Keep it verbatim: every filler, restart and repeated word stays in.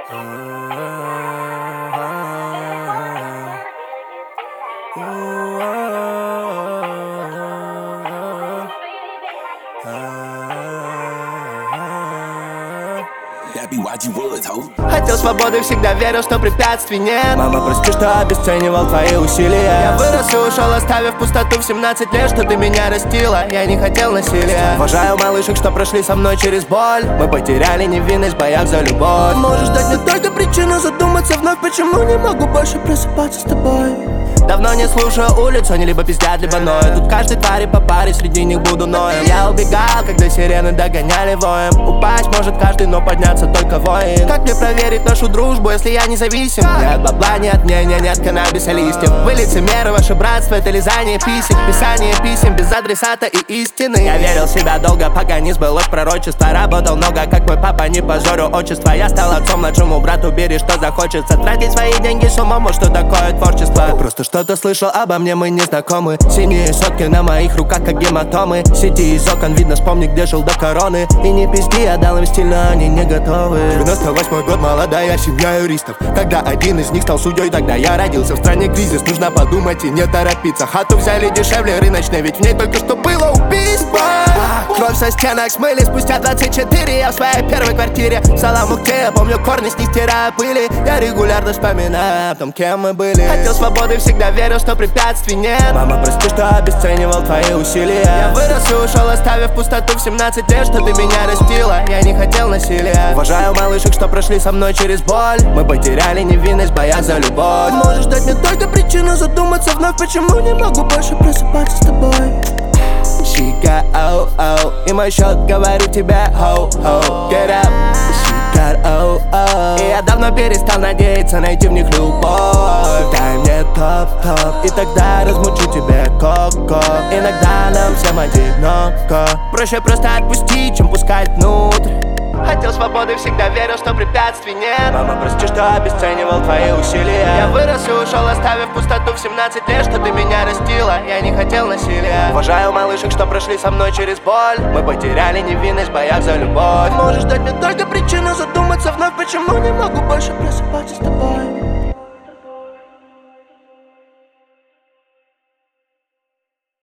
Хотел свободы, всегда верил, что препятствий нет. Мама, прости, что обесценивал твои усилия. Я вырос и ушел, оставив пустоту в семнадцать лет, что ты меня растила. Я не хотел насилия. Уважаю малышек, что прошли со мной через боль. Мы потеряли невинность в боях за любовь. Можешь дать мне только причину задуматься вновь, почему не могу больше просыпаться с тобой. Давно не слушаю улицу, они либо пиздят, либо ноют. Тут каждой твари по паре, среди них буду ноем. Я убегал, когда сирены догоняли воем. Упасть может каждый, но подняться только воин. Как мне проверить нашу дружбу, если я независим? Ни от бабла, ни от мнения, ни от каннабиса листьев. Вы лицемеры, ваше братство, это лизание писем. Писание писем без адресата и истины. Я верил в себя долго, пока не сбылось пророчество. Работал много, как мой папа, не позорю отчество. Я стал отцом младшему брату, бери, что захочется. Тратить свои деньги с умом, вот что такое творчество. Просто что-то слышал обо мне, мы не знакомы. Синие сотки на моих руках, как гематомы. Сети из окон видно, вспомни, где жил до короны. И не пизди, я дал им стиль, но они не готовы. девяносто восьмой год, молодая семья юристов. Когда один из них стал судьей, тогда я родился. В стране кризис, нужно подумать и не торопиться. Хату взяли дешевле рыночной, ведь в ней только что было убийство. Кровь со стенок смыли спустя двадцать четыре. Я в своей первой квартире в Саламухте. Я помню корни, с них стирая пыли. Я регулярно вспоминаю о том, кем мы были. Хотел свободы, всегда верил, что препятствий нет. Мама, прости, что обесценивал твои усилия. Я вырос и ушел, оставив пустоту в семнадцать лет, что ты меня растила. Я не хотел насилия. Уважаю малышек, что прошли со мной через боль. Мы потеряли невинность в боях за любовь. Можешь дать мне только причину задуматься вновь, почему не могу больше просыпаться с тобой. She got oh oh, и мой счет говорит тебе ho ho, get up. She got oh oh, и я давно перестал надеяться найти в них любовь. Дай мне топ-топ, и тогда размучу тебе коко. Иногда нам всем одиноко. Проще просто отпустить, чем пускать внутрь. Хотел свободы, всегда верил, что препятствий нет. Мама, прости, что обесценивал твои усилия. Я вырос и ушел, оставив пустоту в семнадцать лет, что ты меня растила. Я не хотел насилия. Уважаю малышек, что прошли со мной через боль. Мы потеряли невинность в боях за любовь.